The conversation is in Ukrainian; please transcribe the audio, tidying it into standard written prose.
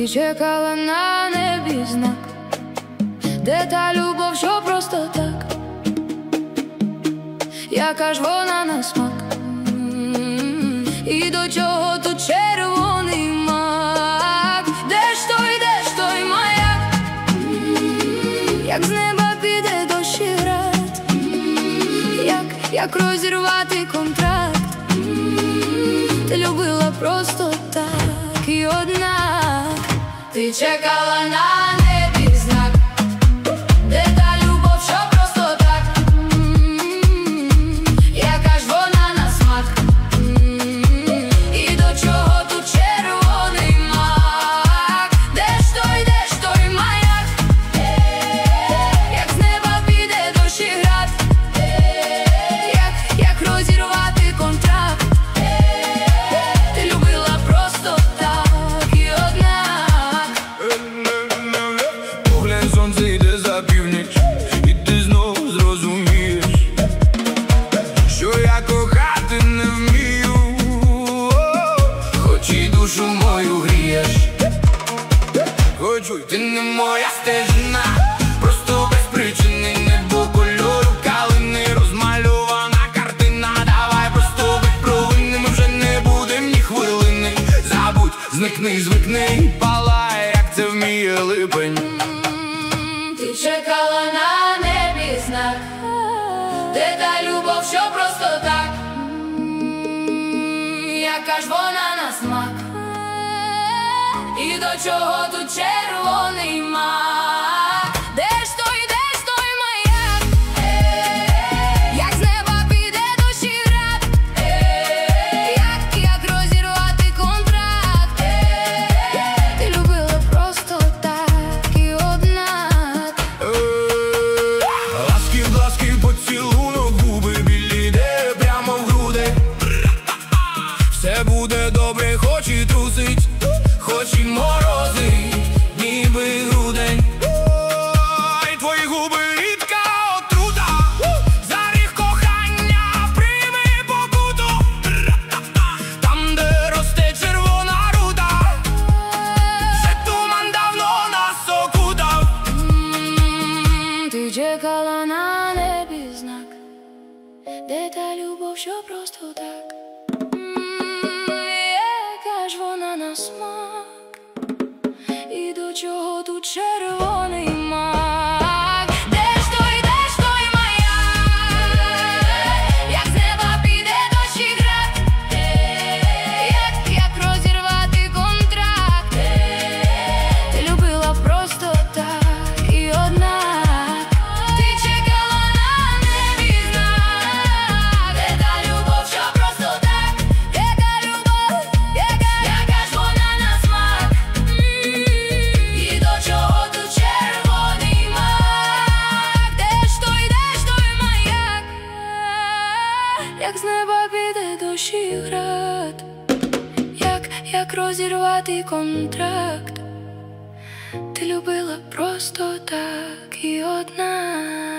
чекала на небі знак, де та любов, що просто так, яка ж вона на смак, і до чого тут червоний мак? Де ж той маяк, як з неба піде дощ і град, як розірвати контракт? Ти любила просто так, і однак ти чекала на небі знак, де та любов, що просто так, яка ж вона на смак, і до чого тут червоний мак? Де ж той маяк, як з неба піде дощ і град, як розірвати контракт? Ти любила просто так, і однак. Поглянь, сонце йде за північ, і ти знову зрозумієш, що я кохати не вмію, хоч і душу мою грієш. Хочу, ти не моя стежина, просто без причини, небо кольору калини, розмальована картина. Давай просто будь провинним, вже не будем ні хвилини. Забудь, зникни, звикни, палай, як це вміє липень. Ти чекала на небі знак, де та любов, що просто так, яка ж вона на смак, і до чого тут червоний мак? Де ж той маяк, як з неба піде дощ і град, як розірвати контракт? Ти любила просто так, і однак. Ласки, поцілунок, губи білі, де прямо в груди. Все буде добре, хоч і трусить, хоч і морозить, ніби грудень. Ой, твої губи рідка отрута, за ріг кохання прийми покуту. Там, де росте червона рута, вже туман давно нас окутав. Ти чекала на небі знак, де та любов, що просто так, яка ж вона на смак, і до чого тут червоний мак? Де ж той маяк, як з неба піде дощ і град, як розірвати контракт? Ти любила просто так, і однак. Ти чекала на небі знак, де та любов, що просто так, яка ж вона на смак, і до чого тут червоний мак? Де ж той маяк, як з неба піде дощ і град, як розірвати контракт? Ти любила просто так, і однак.